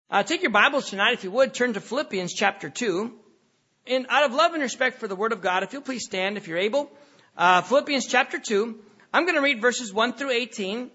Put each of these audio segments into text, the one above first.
Take your Bibles tonight, if you would, turn to Philippians chapter 2. And out of love and respect for the Word of God, if you'll please stand if you're able. Philippians chapter 2. I'm going to read verses 1 through 18.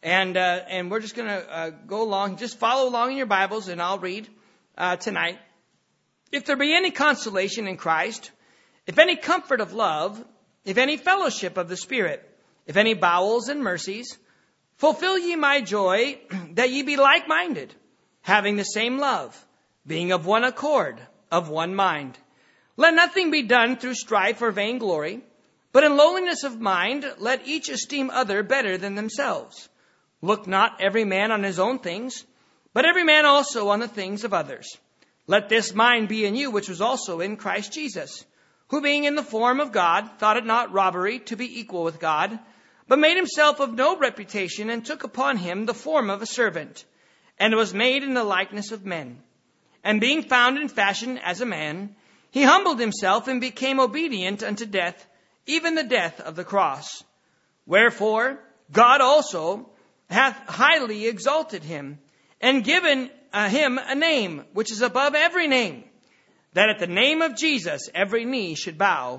And we're just going to go along. Just follow along in your Bibles, and I'll read tonight. If there be any consolation in Christ, if any comfort of love, if any fellowship of the Spirit, if any bowels and mercies, fulfill ye my joy, that ye be like-minded, having the same love, being of one accord, of one mind. Let nothing be done through strife or vainglory, but in lowliness of mind let each esteem other better than themselves. Look not every man on his own things, but every man also on the things of others. Let this mind be in you, which was also in Christ Jesus, who being in the form of God, thought it not robbery to be equal with God, but made himself of no reputation, and took upon him the form of a servant, and was made in the likeness of men. And being found in fashion as a man, he humbled himself and became obedient unto death, even the death of the cross. Wherefore God also hath highly exalted him, and given him a name which is above every name, that at the name of Jesus every knee should bow,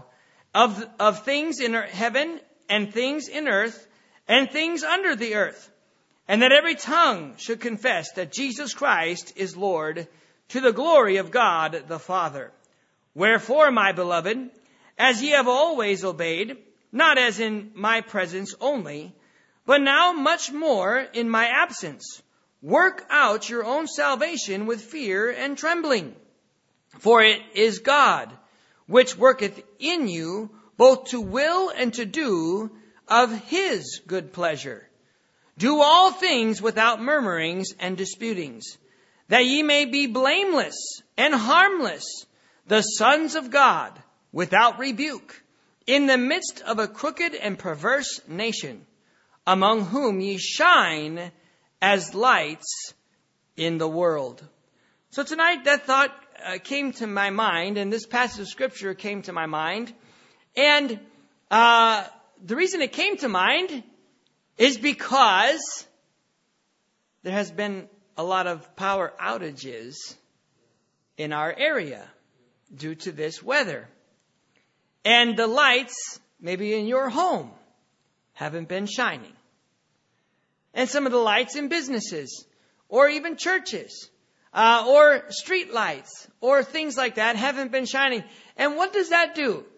of things in heaven and things in earth and things under the earth, and that every tongue should confess that Jesus Christ is Lord, to the glory of God the Father. Wherefore, my beloved, as ye have always obeyed, not as in my presence only, but now much more in my absence, work out your own salvation with fear and trembling. For it is God which worketh in you both to will and to do of his good pleasure. Do all things without murmurings and disputings, that ye may be blameless and harmless, the sons of God, without rebuke, in the midst of a crooked and perverse nation, among whom ye shine as lights in the world. So tonight that thought came to my mind, and this passage of Scripture came to my mind. And the reason it came to mind is because there has been a lot of power outages in our area due to this weather. And the lights, maybe in your home, haven't been shining. And some of the lights in businesses, or even churches, or street lights, or things like that haven't been shining. And what does that do?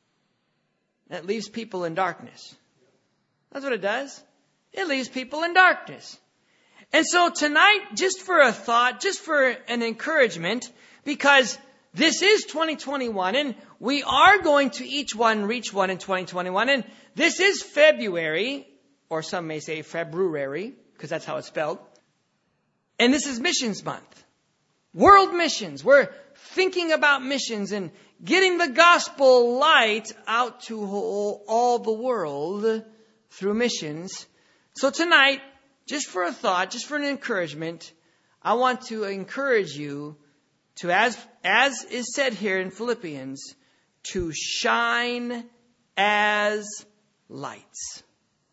That leaves people in darkness. That's what it does. It leaves people in darkness. And so tonight, just for a thought, just for an encouragement, because this is 2021, and we are going to each one reach one in 2021, and this is February, or some may say February, because that's how it's spelled. And this is Missions Month. World missions. We're thinking about missions and getting the gospel light out to all the world through missions. So tonight, just for a thought, just for an encouragement, I want to encourage you to, as is said here in Philippians, to shine as lights.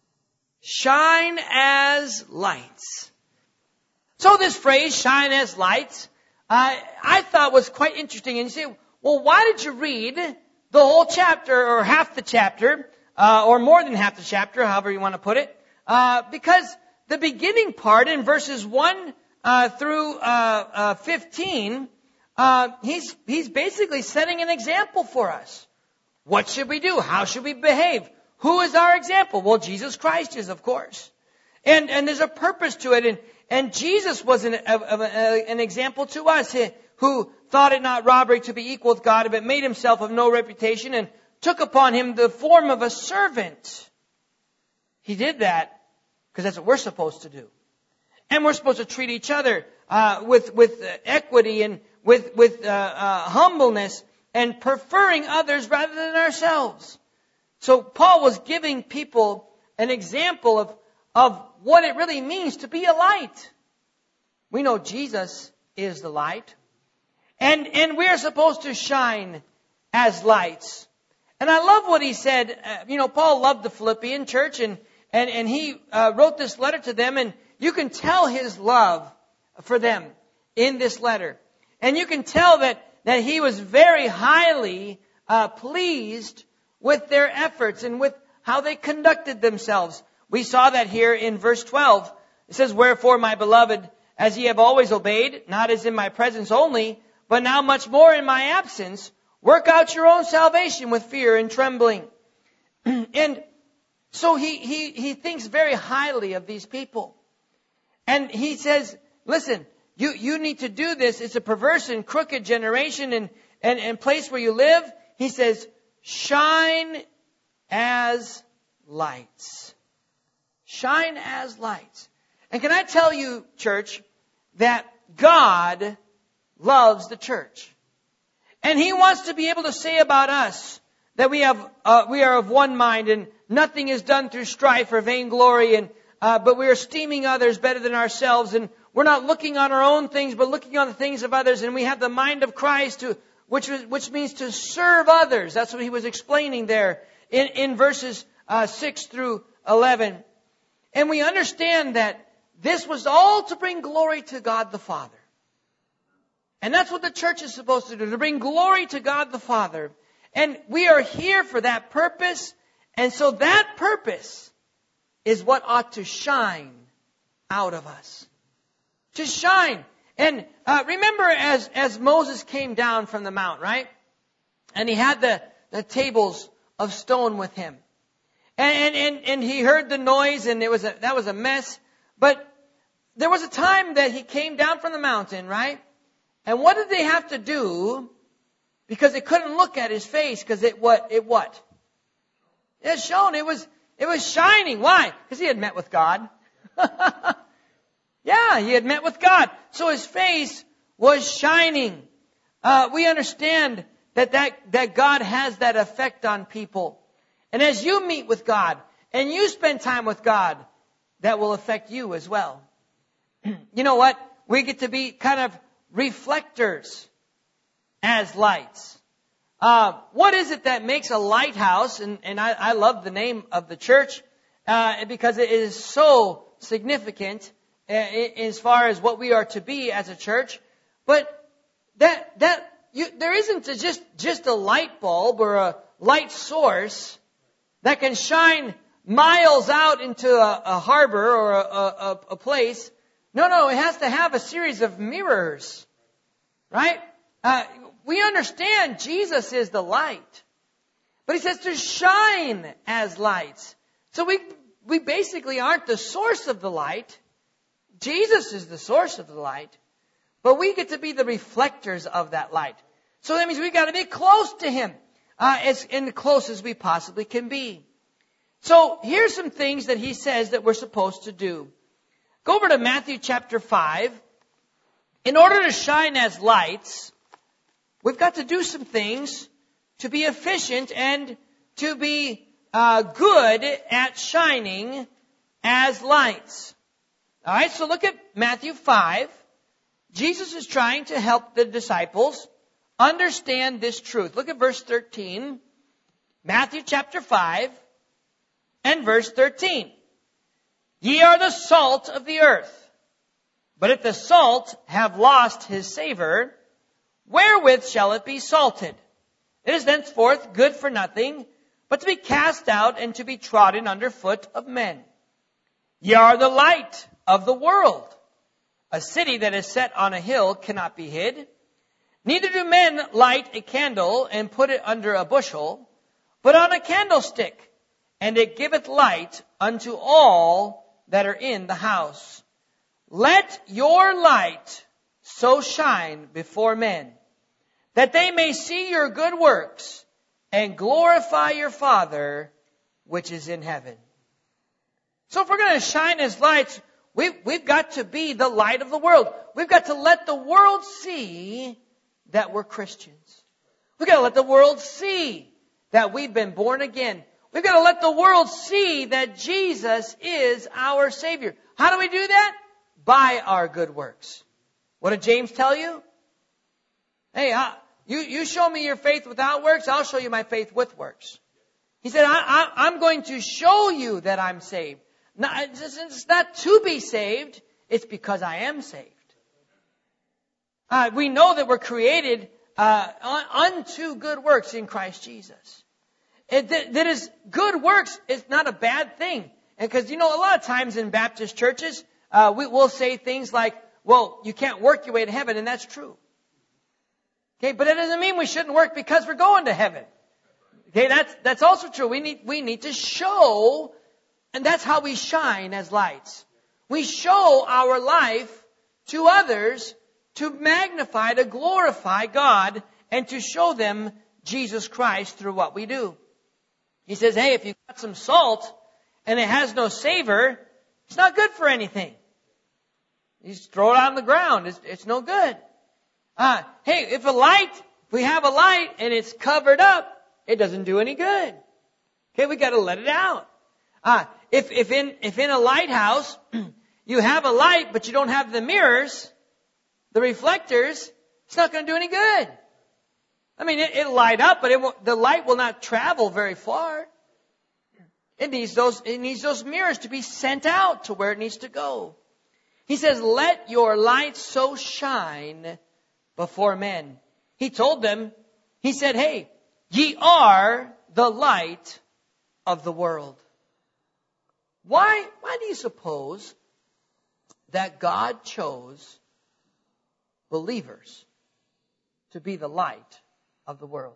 Shine as lights. So this phrase, shine as lights, I thought was quite interesting. And you say, well, why did you read the whole chapter, or half the chapter, or more than half the chapter, however you want to put it? Because the beginning part in verses 1 through 15, he's basically setting an example for us. What should we do? How should we behave? Who is our example? Well, Jesus Christ is, of course. And there's a purpose to it. And Jesus was an example to us, who thought it not robbery to be equal with God, but made himself of no reputation, and took upon him the form of a servant. He did that because that's what we're supposed to do. And we're supposed to treat each other with equity and with humbleness, and preferring others rather than ourselves. So Paul was giving people an example of what it really means to be a light. We know Jesus is the light. And we are supposed to shine as lights. And I love what he said. Paul loved the Philippian church, and he wrote this letter to them, and you can tell his love for them in this letter. And you can tell that he was very highly pleased with their efforts and with how they conducted themselves. We saw that here in verse 12. It says, "Wherefore, my beloved, as ye have always obeyed, not as in my presence only, but now much more in my absence, work out your own salvation with fear and trembling." And so he thinks very highly of these people. And he says, listen, you need to do this. It's a perverse and crooked generation and place where you live. He says, shine as lights. Shine as lights. And can I tell you, church, that God loves the church. And He wants to be able to say about us that we are of one mind and nothing is done through strife or vainglory, but we are esteeming others better than ourselves, and we're not looking on our own things, but looking on the things of others, and we have the mind of Christ, which means to serve others. That's what he was explaining there in verses 6 through 11. And we understand that this was all to bring glory to God the Father. And that's what the church is supposed to do, to bring glory to God the Father. And we are here for that purpose. And so that purpose is what ought to shine out of us. To shine. And remember as Moses came down from the mount, right? And he had the tables of stone with him. And he heard the noise, and that was a mess. But there was a time that he came down from the mountain, right? And what did they have to do? Because they couldn't look at his face, because it what? It shone. It was shining. Why? Because he had met with God. Yeah, he had met with God. So his face was shining. We understand that God has that effect on people. And as you meet with God and you spend time with God, that will affect you as well. You know what? We get to be kind of reflectors as lights. What is it that makes a lighthouse? And I love the name of the church because it is so significant as far as what we are to be as a church. But there isn't just a light bulb or a light source that can shine miles out into a harbor or a place. No, it has to have a series of mirrors, right? We understand Jesus is the light, but he says to shine as lights. So we basically aren't the source of the light. Jesus is the source of the light, but we get to be the reflectors of that light. So that means we've got to be close to Him, as close as we possibly can be. So here's some things that he says that we're supposed to do. Go over to Matthew chapter 5. In order to shine as lights, we've got to do some things to be efficient and to be good at shining as lights. All right, so look at Matthew 5. Jesus is trying to help the disciples understand this truth. Look at verse 13. Matthew chapter 5 and verse 13. Ye are the salt of the earth. But if the salt have lost his savor, wherewith shall it be salted? It is thenceforth good for nothing, but to be cast out and to be trodden under foot of men. Ye are the light of the world. A city that is set on a hill cannot be hid. Neither do men light a candle and put it under a bushel, but on a candlestick, and it giveth light unto all that are in the house. Let your light so shine before men, that they may see your good works and glorify your Father which is in heaven. So if we're going to shine as lights, we've got to be the light of the world. We've got to let the world see that we're Christians. We've got to let the world see that we've been born again. We've got to let the world see that Jesus is our Savior. How do we do that? By our good works. What did James tell you? Hey, you show me your faith without works, I'll show you my faith with works. He said, I'm going to show you that I'm saved. It's not to be saved, it's because I am saved. We know that we're created unto good works in Christ Jesus. That is, good works is not a bad thing. And because, a lot of times in Baptist churches, we'll say things like, well, you can't work your way to heaven, and that's true. Okay, but that doesn't mean we shouldn't work because we're going to heaven. Okay, that's also true. We need to show, and that's how we shine as lights. We show our life to others to magnify, to glorify God, and to show them Jesus Christ through what we do. He says, hey, if you've got some salt and it has no savor, it's not good for anything. You just throw it on the ground. It's no good. Hey, if we have a light and it's covered up, it doesn't do any good. Okay, we got to let it out. If in a lighthouse you have a light but you don't have the mirrors, the reflectors, it's not going to do any good. I mean, it'll light up, but the light will not travel very far. It needs those mirrors to be sent out to where it needs to go. He says, let your light so shine before men. He told them, he said, hey, ye are the light of the world. Why do you suppose that God chose believers to be the light of the world?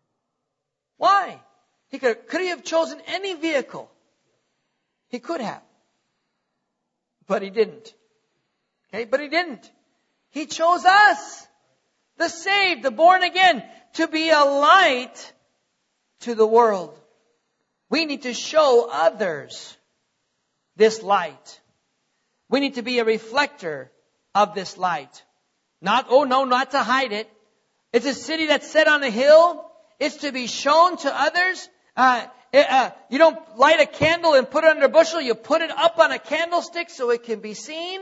Why? Could he have chosen any vehicle? He could have. But he didn't. Okay, but he didn't. He chose us, the saved, the born again, to be a light to the world. We need to show others this light. We need to be a reflector of this light. Not to hide it. It's a city that's set on a hill. It's to be shown to others. You don't light a candle and put it under a bushel. You put it up on a candlestick so it can be seen.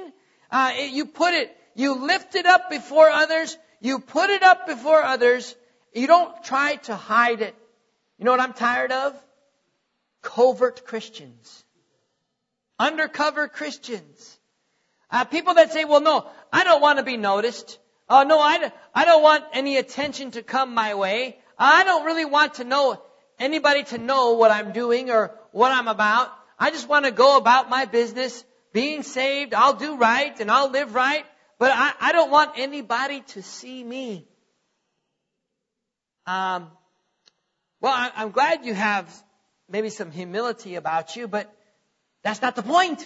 You lift it up before others. You put it up before others. You don't try to hide it. You know what I'm tired of? Covert Christians. Undercover Christians. People that say, well, no, I don't want to be noticed. Oh, no, I don't want any attention to come my way. I don't really want anybody to know what I'm doing or what I'm about. I just want to go about my business, being saved. I'll do right and I'll live right. But I don't want anybody to see me. Well, I'm glad you have maybe some humility about you, but that's not the point.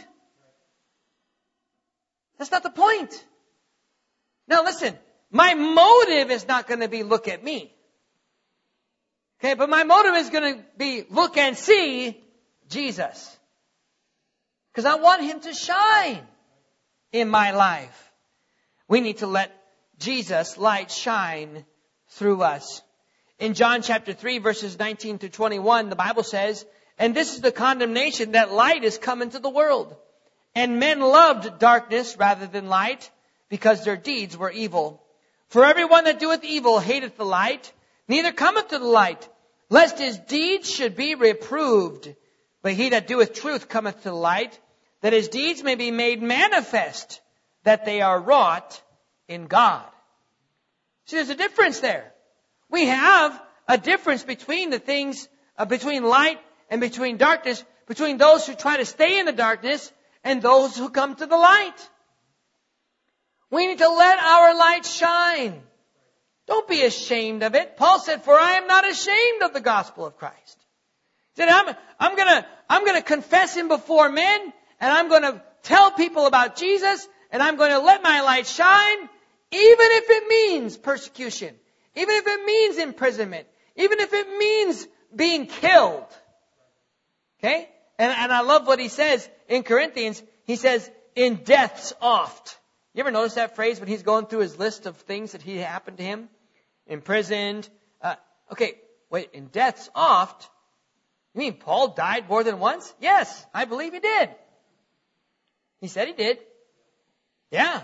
That's not the point. Now listen, my motive is not going to be look at me. Okay, but my motive is going to be look and see Jesus. Because I want Him to shine in my life. We need to let Jesus' light shine through us. In John chapter 3 verses 19 to 21, the Bible says, and this is the condemnation, that light is come into the world. And men loved darkness rather than light, because their deeds were evil. For everyone that doeth evil hateth the light, neither cometh to the light, lest his deeds should be reproved. But he that doeth truth cometh to the light, that his deeds may be made manifest, that they are wrought in God. See, there's a difference there. We have a difference between the things, between light and between darkness, between those who try to stay in the darkness and those who come to the light. We need to let our light shine. Don't be ashamed of it. Paul said, for I am not ashamed of the gospel of Christ. He said, I'm gonna confess Him before men, and I'm gonna tell people about Jesus, and I'm gonna let my light shine, even if it means persecution, even if it means imprisonment, even if it means being killed. Okay? And I love what he says in Corinthians. He says, in death's oft. You ever notice that phrase when he's going through his list of things that he happened to him? Imprisoned. In death's oft. You mean Paul died more than once? Yes, I believe he did. He said he did. Yeah.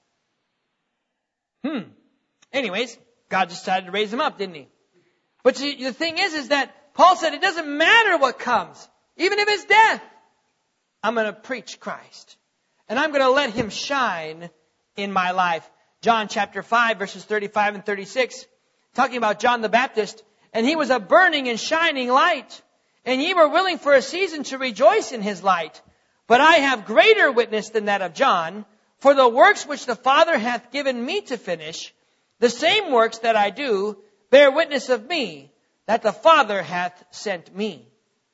Anyways, God decided to raise him up, didn't He? But the thing is that Paul said it doesn't matter what comes. Even if it's death, I'm going to preach Christ. And I'm going to let Him shine in my life. John chapter 5, verses 35 and 36, talking about John the Baptist. And he was a burning and shining light, and ye were willing for a season to rejoice in his light. But I have greater witness than that of John, for the works which the Father hath given me to finish, the same works that I do, bear witness of me, that the Father hath sent me.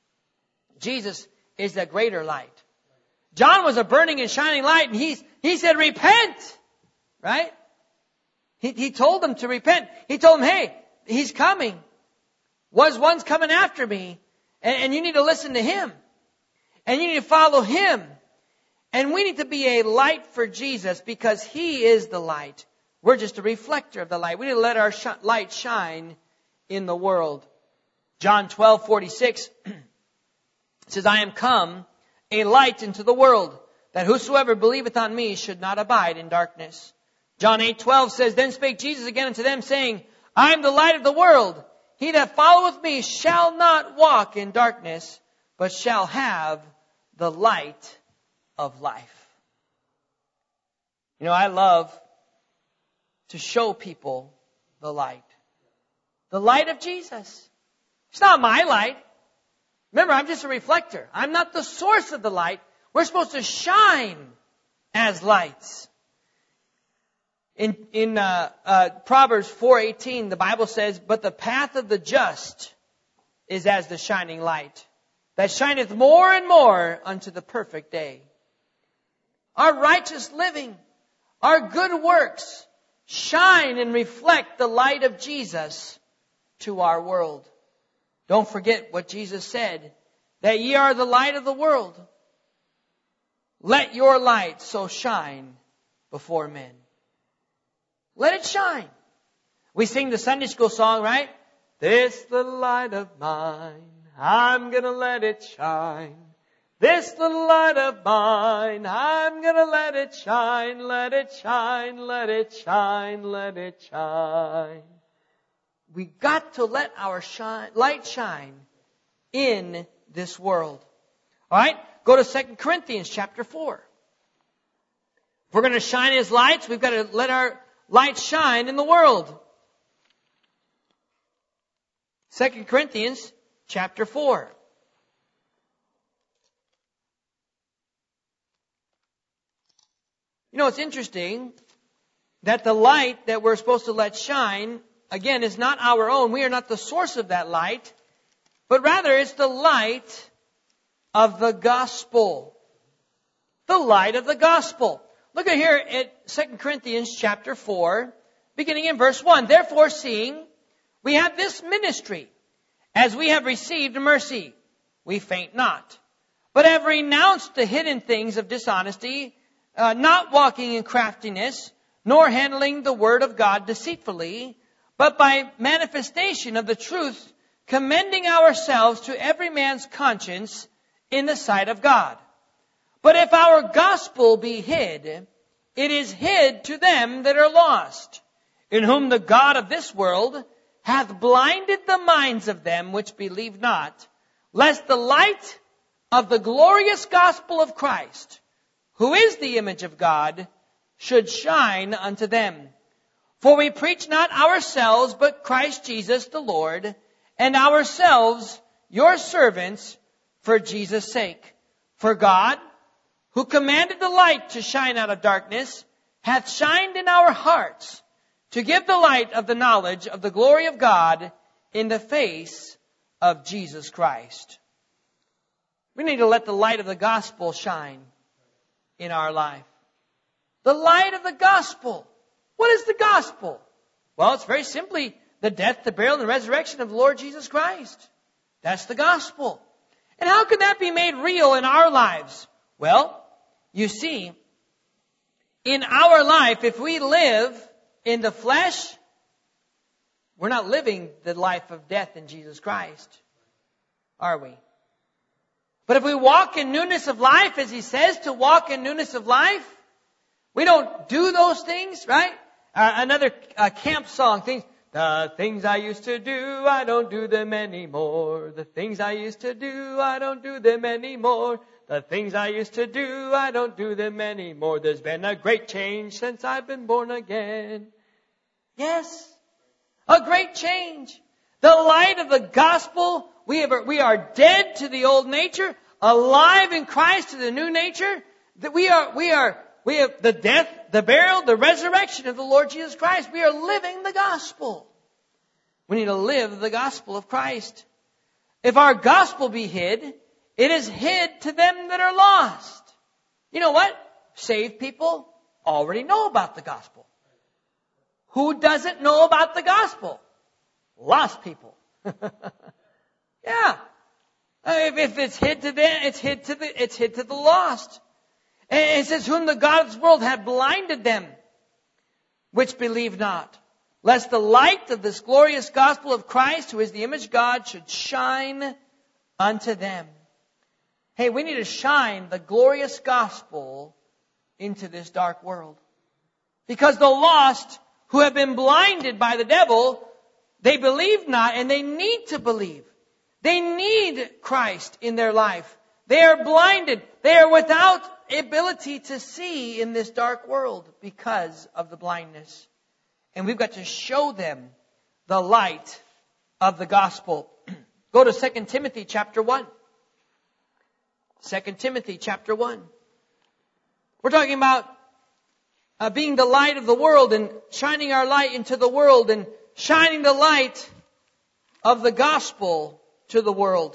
Jesus is the greater light. John was a burning and shining light, and he said, repent! Right? He told them to repent. He told them, hey, he's coming. One's coming after me, and you need to listen to him. And you need to follow him. And we need to be a light for Jesus because he is the light. We're just a reflector of the light. We need to let our light shine in the world. John 12:46 says, I am come a light into the world, that whosoever believeth on me should not abide in darkness. John 8:12 says, Then spake Jesus again unto them, saying, I am the light of the world. He that followeth me shall not walk in darkness, but shall have the light of life. You know, I love to show people the light. The light of Jesus. It's not my light. Remember, I'm just a reflector. I'm not the source of the light. We're supposed to shine as lights. In Proverbs 4:18, the Bible says, But the path of the just is as the shining light, that shineth more and more unto the perfect day. Our righteous living, our good works, shine and reflect the light of Jesus to our world. Don't forget what Jesus said, that ye are the light of the world. Let your light so shine before men. Let it shine. We sing the Sunday school song, right? This little light of mine, I'm gonna let it shine. This little light of mine, I'm gonna let it shine, let it shine, let it shine, let it shine. We got to let our light shine in this world. All right? Go to 2 Corinthians chapter 4. If we're going to shine as lights, we've got to let our light shine in the world. 2 Corinthians chapter 4. You know, it's interesting that the light that we're supposed to let shine, again, is not our own. We are not the source of that light, but rather it's the light of the gospel. The light of the gospel. Look at here at 2 Corinthians chapter 4, beginning in verse 1. Therefore, seeing we have this ministry, as we have received mercy, we faint not, but have renounced the hidden things of dishonesty, not walking in craftiness, nor handling the word of God deceitfully, but by manifestation of the truth, commending ourselves to every man's conscience in the sight of God. But if our gospel be hid, it is hid to them that are lost, in whom the God of this world hath blinded the minds of them which believe not, lest the light of the glorious gospel of Christ, who is the image of God, should shine unto them. For we preach not ourselves, but Christ Jesus the Lord, and ourselves your servants for Jesus' sake. For God, who commanded the light to shine out of darkness, hath shined in our hearts, to give the light of the knowledge of the glory of God in the face of Jesus Christ. We need to let the light of the gospel shine in our life. The light of the gospel. What is the gospel? Well, it's very simply the death, the burial, and the resurrection of the Lord Jesus Christ. That's the gospel. And how can that be made real in our lives? Well, you see, in our life, if we live in the flesh, we're not living the life of death in Jesus Christ, are we? But if we walk in newness of life, as he says to walk in newness of life, we don't do those things, right? Another camp song, the things I used to do, I don't do them anymore. The things I used to do, I don't do them anymore. The things I used to do, I don't do them anymore. There's been a great change since I've been born again. Yes, a great change. The light of the gospel, we are dead to the old nature, alive in Christ to the new nature. That we have the death, the burial, the resurrection of the Lord Jesus Christ. We are living the gospel. We need to live the gospel of Christ. If our gospel be hid, it is hid to them that are lost. You know what? Saved people already know about the gospel. Who doesn't know about the gospel? Lost people. Yeah. If it's hid to them, it's hid to the lost. And it says, whom the God of this world hath blinded them, which believe not, lest the light of this glorious gospel of Christ, who is the image of God, should shine unto them. Hey, we need to shine the glorious gospel into this dark world. Because the lost who have been blinded by the devil, they believe not, and they need to believe. They need Christ in their life. They are blinded. They are without ability to see in this dark world because of the blindness. And we've got to show them the light of the gospel. Go to 2 Timothy chapter 1. 2 Timothy chapter 1. We're talking about being the light of the world and shining our light into the world and shining the light of the gospel to the world.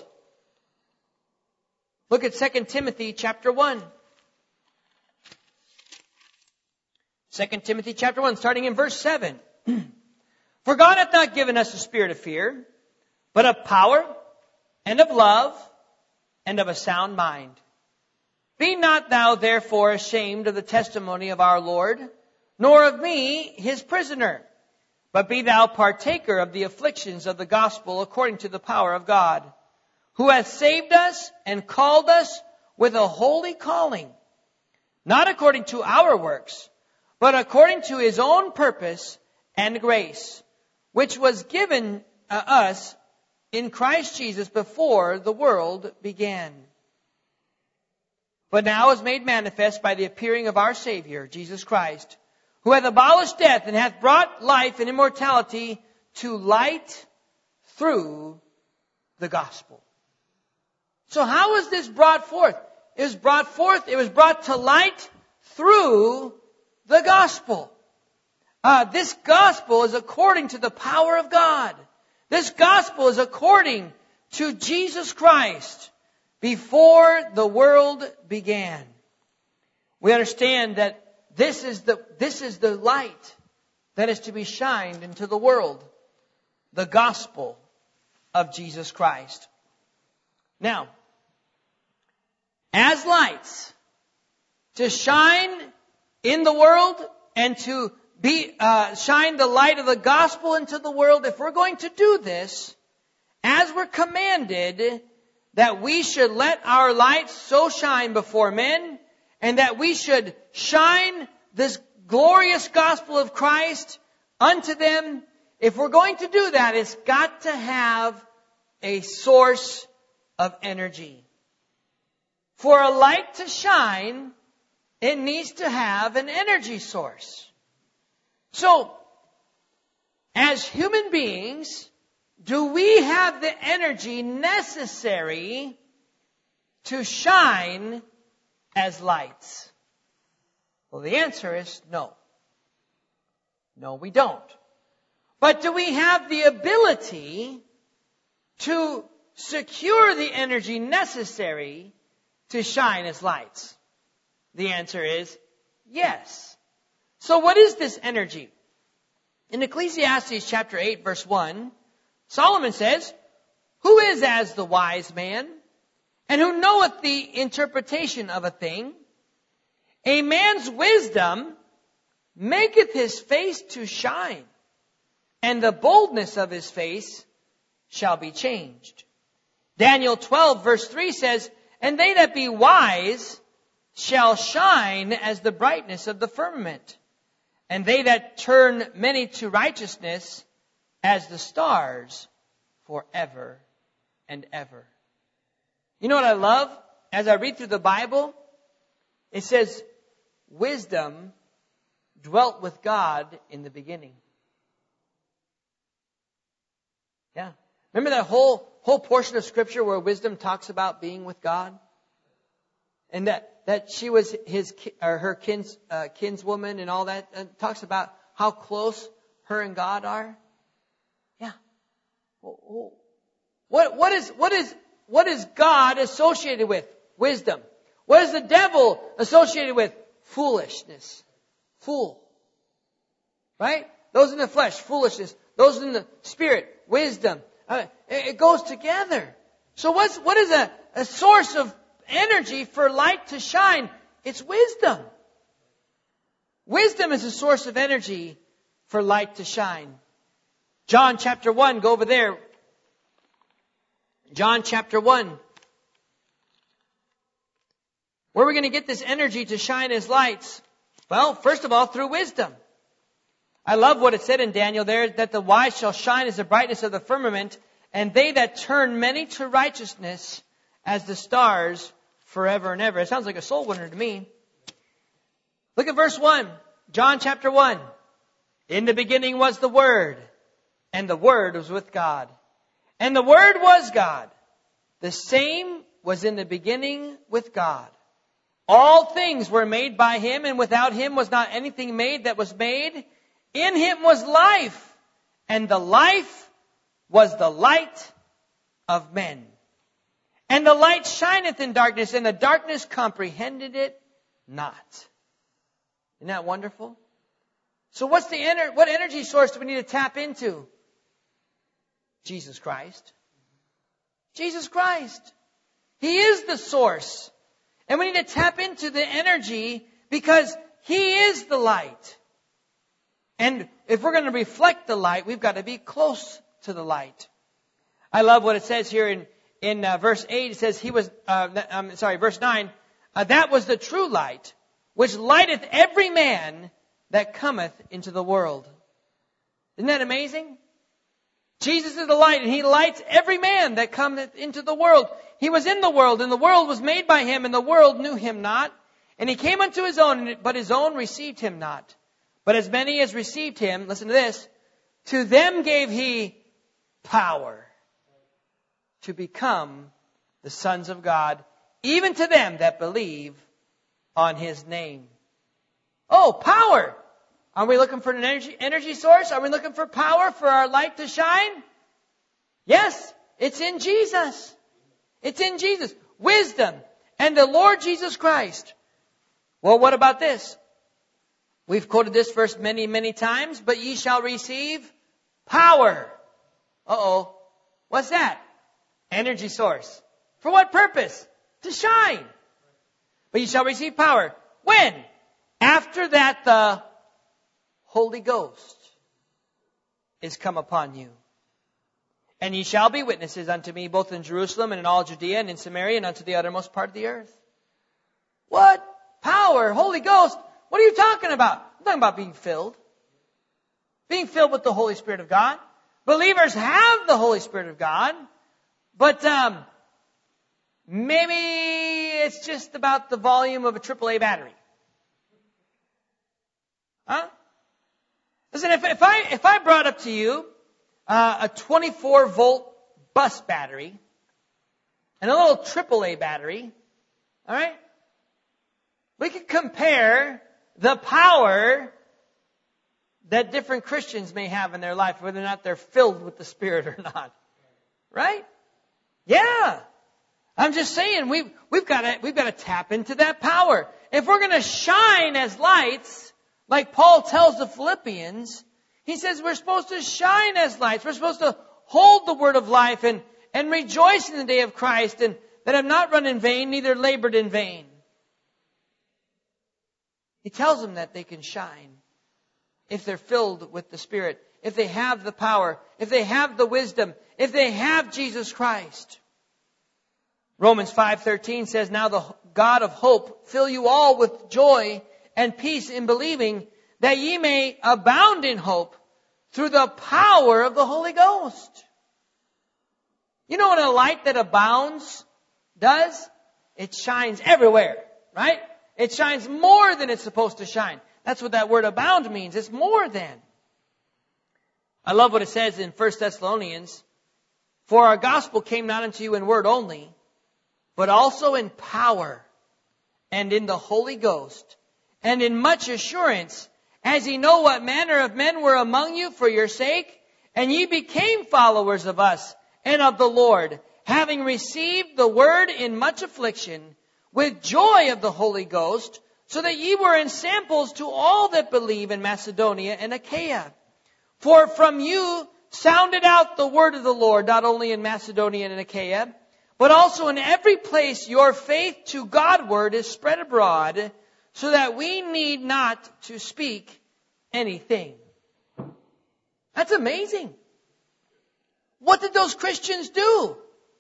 Look at 2 Timothy chapter 1. 2 Timothy chapter 1, starting in verse 7. For God hath not given us a spirit of fear, but of power, and of love, and of a sound mind. Be not thou therefore ashamed of the testimony of our Lord, nor of me, his prisoner, but be thou partaker of the afflictions of the gospel according to the power of God, who hath saved us and called us with a holy calling, not according to our works, but according to his own purpose and grace, which was given us in Christ Jesus before the world began. But now is made manifest by the appearing of our Savior, Jesus Christ, who hath abolished death and hath brought life and immortality to light through the gospel. So how was this brought forth? It was brought to light through the gospel. This gospel is according to the power of God. This gospel is according to Jesus Christ before the world began. We understand that this is the light that is to be shined into the world. The gospel of Jesus Christ. Now, as lights, to shine in the world and to shine the light of the gospel into the world, if we're going to do this, as we're commanded that we should let our light so shine before men, and that we should shine this glorious gospel of Christ unto them, if we're going to do that, it's got to have a source of energy. For a light to shine, it needs to have an energy source. So, as human beings, do we have the energy necessary to shine as lights? Well, the answer is no. No, we don't. But do we have the ability to secure the energy necessary to shine as lights? The answer is yes. So what is this energy? In Ecclesiastes chapter 8 verse 1, Solomon says, who is as the wise man, and who knoweth the interpretation of a thing? A man's wisdom maketh his face to shine, and the boldness of his face shall be changed. Daniel 12 verse 3 says, and they that be wise shall shine as the brightness of the firmament, and they that turn many to righteousness as the stars forever and ever. You know what I love? as I read through the Bible, it says, wisdom dwelt with God in the beginning. Yeah. Remember that whole portion of Scripture where wisdom talks about being with God? And that she was her kinswoman and all that. And talks about how close her and God are. Yeah. What is God associated with? Wisdom. What is the devil associated with? Foolishness. Fool. Right? Those in the flesh, foolishness. Those in the spirit, wisdom. It goes together. So what is a source of energy for light to shine? It's wisdom. Wisdom is a source of energy for light to shine. John chapter 1, go over there. John chapter 1. Where are we going to get this energy to shine as lights? Well, first of all, through wisdom. I love what it said in Daniel there, that the wise shall shine as the brightness of the firmament, and they that turn many to righteousness as the stars forever and ever. It sounds like a soul winner to me. Look at verse 1. John chapter 1. In the beginning was the Word, and the Word was with God. And the Word was God. The same was in the beginning with God. All things were made by Him, and without Him was not anything made that was made. In Him was life, and the life was the light of men. And the light shineth in darkness, and the darkness comprehended it not. Isn't that wonderful? So what energy source do we need to tap into? Jesus Christ. Jesus Christ. He is the source. And we need to tap into the energy because He is the light. And if we're going to reflect the light, we've got to be close to the light. I love what it says here in verse 8. It says verse 9. That was the true light, which lighteth every man that cometh into the world. Isn't that amazing? Jesus is the light, and He lights every man that cometh into the world. He was in the world, and the world was made by Him, and the world knew Him not. And He came unto His own, but His own received Him not. But as many as received Him, listen to this, to them gave He power to become the sons of God, even to them that believe on His name. Oh, power! Are we looking for an energy source? Are we looking for power for our light to shine? Yes, it's in Jesus. It's in Jesus. Wisdom and the Lord Jesus Christ. Well, what about this? We've quoted this verse many, many times. But ye shall receive power. Uh-oh. What's that? Energy source. For what purpose? To shine. But ye shall receive power. When? After that the Holy Ghost is come upon you. And ye shall be witnesses unto me both in Jerusalem and in all Judea and in Samaria and unto the uttermost part of the earth. What? Power, Holy Ghost. What are you talking about? I'm talking about being filled. Being filled with the Holy Spirit of God. Believers have the Holy Spirit of God. But maybe it's just about the volume of a AAA battery. Huh? Listen, if I brought up to you a 24-volt bus battery and a little AAA battery, all right, we could compare the power that different Christians may have in their life, whether or not they're filled with the Spirit or not. Right? Yeah. I'm just saying we've got to tap into that power. If we're going to shine as lights, like Paul tells the Philippians, he says we're supposed to shine as lights. We're supposed to hold the word of life and rejoice in the day of Christ, and that have not run in vain, neither labored in vain. He tells them that they can shine if they're filled with the Spirit, if they have the power, if they have the wisdom, if they have Jesus Christ. Romans 5:13 says, now the God of hope fill you all with joy and peace in believing, that ye may abound in hope through the power of the Holy Ghost. You know what a light that abounds does? it shines everywhere, right? It shines more than it's supposed to shine. That's what that word abound means. It's more than. I love what it says in 1 Thessalonians. For our gospel came not unto you in word only, but also in power and in the Holy Ghost and in much assurance, as ye know what manner of men were among you for your sake, and ye became followers of us and of the Lord, having received the word in much affliction, with joy of the Holy Ghost, so that ye were ensamples to all that believe in Macedonia and Achaia. For from you sounded out the word of the Lord, not only in Macedonia and Achaia, but also in every place your faith to Godward is spread abroad, so that we need not to speak anything. That's amazing. What did those Christians do?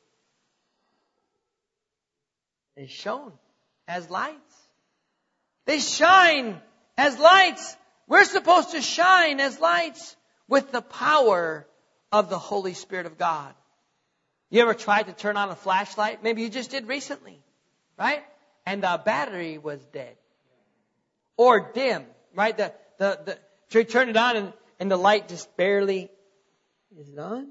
They shone as lights. They shine as lights. We're supposed to shine as lights with the power of the Holy Spirit of God. You ever tried to turn on a flashlight? Maybe you just did recently, right? And the battery was dead. Or dim, right? You turn it on and the light just barely, is it on?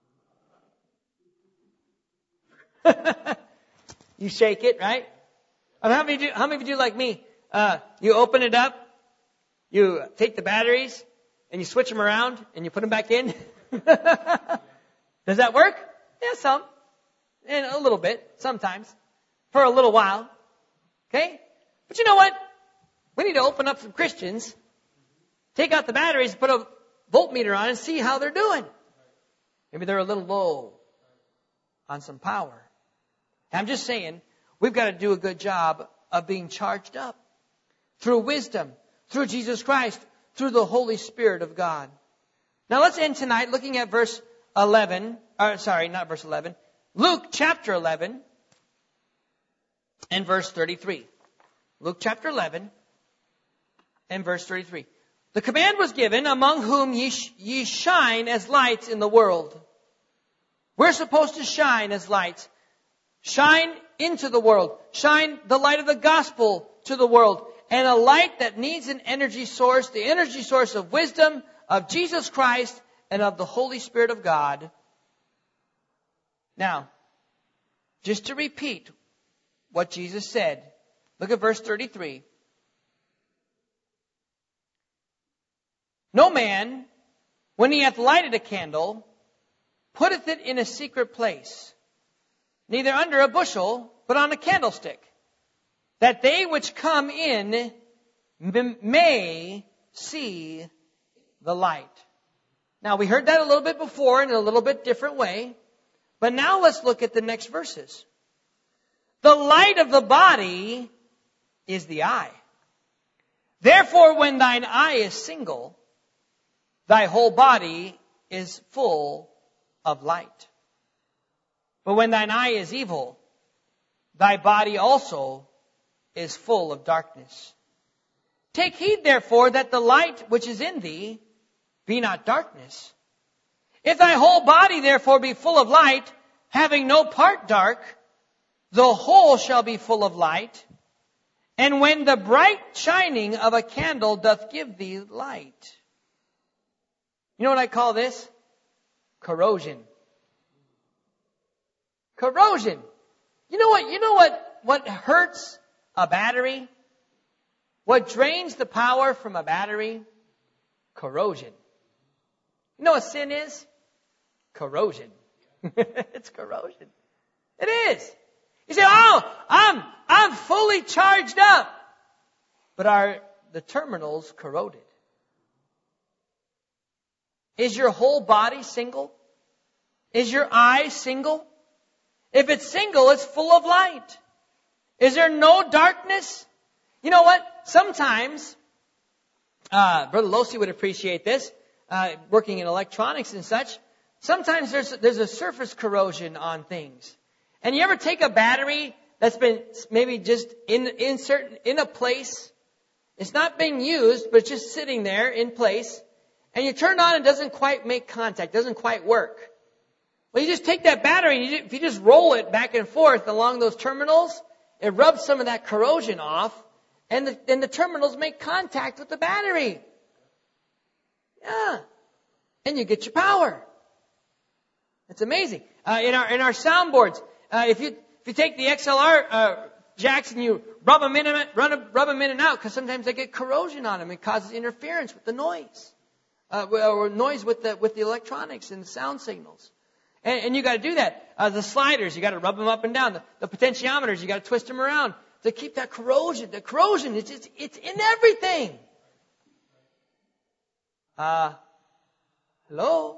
You shake it, right? How many of you do like me? You open it up, you take the batteries, and you switch them around, and you put them back in. Does that work? Yeah, some. And a little bit, sometimes. For a little while. Okay? But you know what? We need to open up some Christians, take out the batteries, put a voltmeter on, and see how they're doing. Maybe they're a little low on some power. I'm just saying, we've got to do a good job of being charged up through wisdom, through Jesus Christ, through the Holy Spirit of God. Now let's end tonight looking at verse 11. Not verse 11. Luke chapter 11 and verse 33. Luke chapter 11 and verse 33. The command was given, among whom ye shine as lights in the world. We're supposed to shine as lights. Shine into the world. Shine the light of the gospel to the world. And a light that needs an energy source, the energy source of wisdom, of Jesus Christ, and of the Holy Spirit of God. Now, just to repeat what Jesus said, look at verse 33. No man, when he hath lighted a candle, putteth it in a secret place, neither under a bushel, but on a candlestick, that they which come in may see the light. Now, we heard that a little bit before in a little bit different way. But now let's look at the next verses. The light of the body is the eye. Therefore, when thine eye is single, thy whole body is full of light. But when thine eye is evil, thy body also is full of darkness. Take heed, therefore, that the light which is in thee be not darkness. If thy whole body, therefore, be full of light, having no part dark, the whole shall be full of light. And when the bright shining of a candle doth give thee light. You know what I call this? Corrosion. Corrosion. You know what hurts a battery? What drains the power from a battery? Corrosion. You know what sin is? Corrosion. It's corrosion. It is. You say, oh, I'm fully charged up. But are the terminals corroded? Is your whole body single? Is your eye single? If it's single, it's full of light. Is there no darkness? You know what? Sometimes, Brother Losi would appreciate this, working in electronics and such. Sometimes there's a surface corrosion on things. And you ever take a battery that's been maybe just in a place, it's not being used, but it's just sitting there in place, and you turn it on and it doesn't quite make contact, doesn't quite work. Well, you just take that battery and if you just roll it back and forth along those terminals, it rubs some of that corrosion off, and the terminals make contact with the battery. Yeah. And you get your power. It's amazing. In our soundboards, if you take the XLR jacks and you rub them in and out, because sometimes they get corrosion on them. It causes interference with the noise, or noise with the electronics and the sound signals. And you got to do that. The sliders, you got to rub them up and down. The potentiometers, you got to twist them around to keep that corrosion. The corrosion, it's in everything. Hello?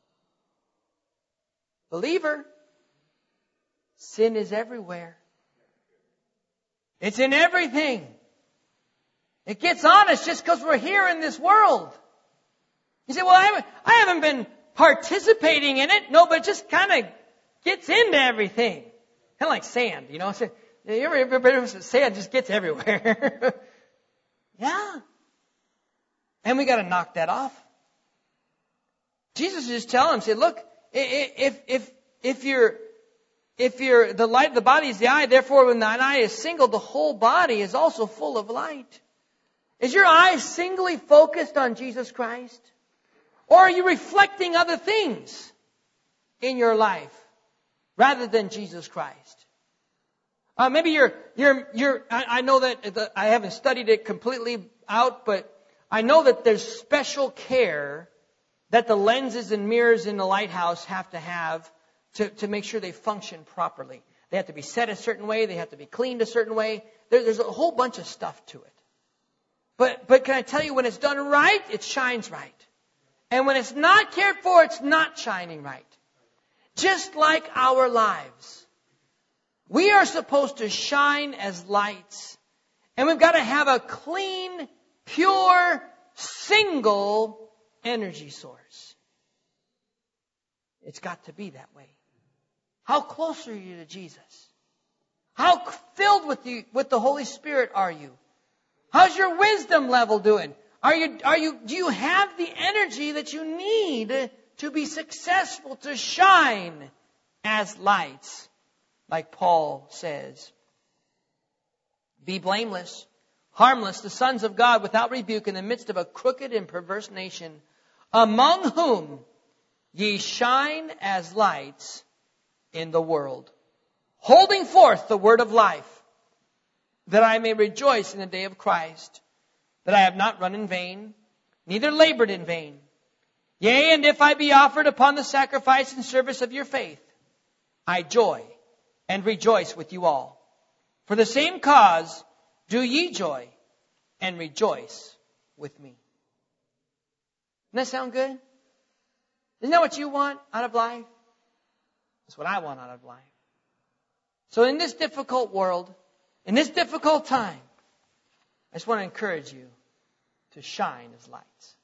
Believer, sin is everywhere. It's in everything. It gets on us just because we're here in this world. You say, well, I haven't been participating in it. No, but it just kind of gets into everything. Kind of like sand, you know. You ever sand just gets everywhere. Yeah. And we got to knock that off. Jesus is just telling him, say, look, if you're the light of the body is the eye, therefore when thine eye is single, the whole body is also full of light. Is your eye singly focused on Jesus Christ? Or are you reflecting other things in your life rather than Jesus Christ? Maybe I know that I haven't studied it completely out, but I know that there's special care that the lenses and mirrors in the lighthouse have to make sure they function properly. They have to be set a certain way. They have to be cleaned a certain way. There's a whole bunch of stuff to it. But can I tell you, when it's done right, it shines right. And when it's not cared for, it's not shining right. Just like our lives. We are supposed to shine as lights. And we've got to have a clean, pure, single energy source. It's got to be that way. How close are you to Jesus? How filled with the Holy Spirit are you? How's your wisdom level doing? Do you have the energy that you need to be successful, to shine as lights, like Paul says? Be blameless, harmless, the sons of God, without rebuke, in the midst of a crooked and perverse nation, among whom ye shine as lights in the world, holding forth the word of life, that I may rejoice in the day of Christ, that I have not run in vain, neither labored in vain. Yea, and if I be offered upon the sacrifice and service of your faith, I joy and rejoice with you all. For the same cause do ye joy and rejoice with me. Doesn't that sound good? Isn't that what you want out of life? That's what I want out of life. So in this difficult world, in this difficult time, I just want to encourage you to shine as lights.